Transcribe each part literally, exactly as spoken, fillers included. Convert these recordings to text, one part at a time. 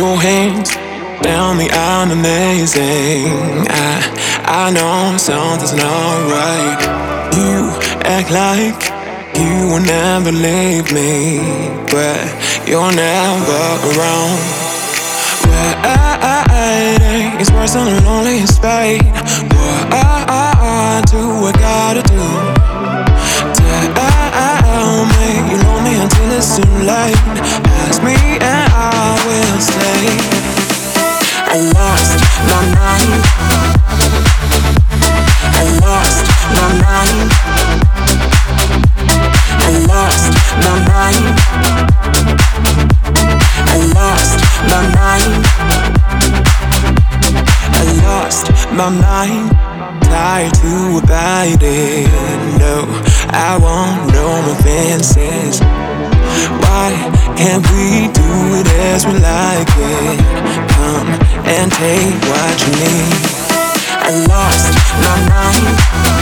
your hands down me, I'm amazing. I, I know something's not right. You act like you will never leave me, but you're never around. Riding is worse than a lonely spade. What do I gotta do? Tell me you know me until it's too late. Ask me and I will stay. I lost my mind. I lost my mind. I lost my mind. I lost my mind. I lost my mind. Tired to abide it. No, I want no more fences. Why can't we do it as we like it? Come and take what you need. I lost my mind.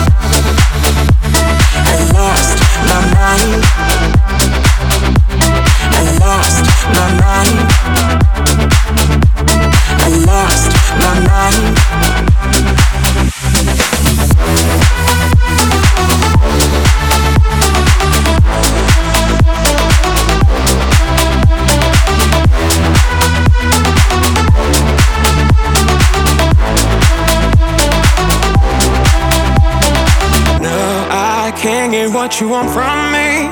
I lost my mind. I lost my mind. I lost my mind. Can't get what you want from me.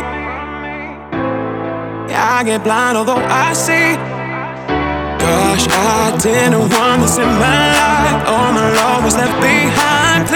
I get blind although I see. Gosh, I didn't want this in my life. All my love was left behind.